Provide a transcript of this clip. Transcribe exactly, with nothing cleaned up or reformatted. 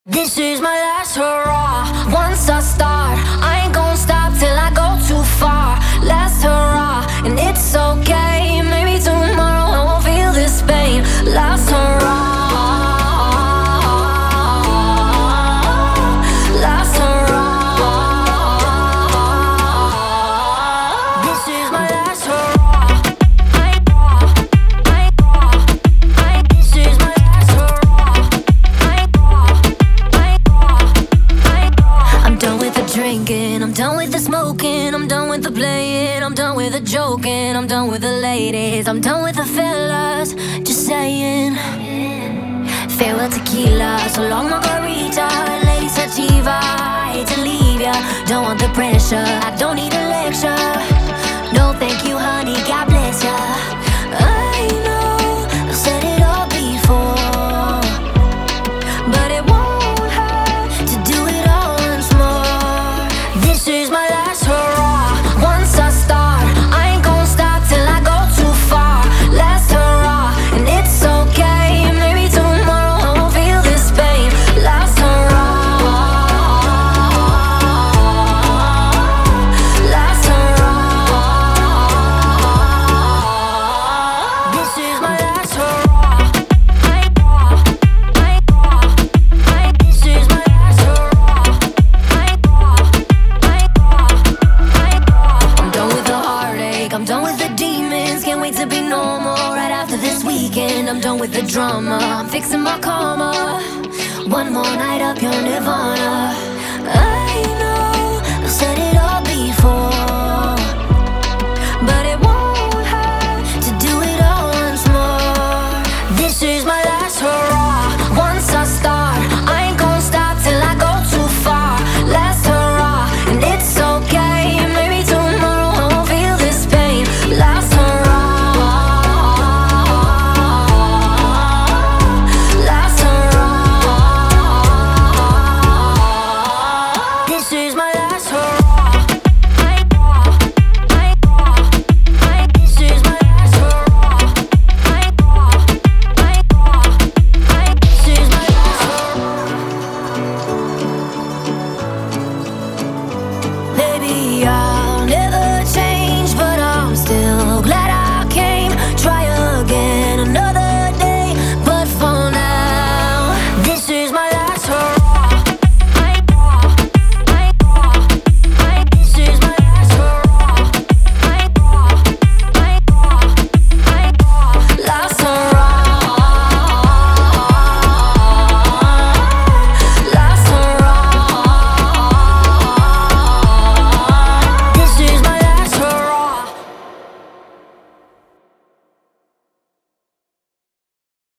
This is my last hurrah. Once I start, I ain't gon' stop till I go too far. Last hurrah, and it's okay. Maybe tomorrow I won't feel this pain. Last hurrah. Last hurrah. This is my last hurrah. Drinking, I'm done with the smoking, I'm done with the playing, I'm done with the joking, I'm done with the ladies, I'm done with the fellas, just saying. Farewell tequila, so long margarita, lady sativa, I hate to leave ya, don't want the pressure, I don't need a lecture, no thank you honey, God bless ya. I know, I've said it all before, but it won't hurt to do it all once more. This is my last hurrah. Once I start, I ain't gon' stop till I go too far. Last hurrah, and it's okay. Maybe tomorrow I won't feel this pain. Last hurrah. Last hurrah. This is my last hurrah. This is my last hurrah. I'm done with the demons, can't wait to be normal. Right after this weekend, I'm done with the drama. I'm fixing my karma. One more night up your nirvana. I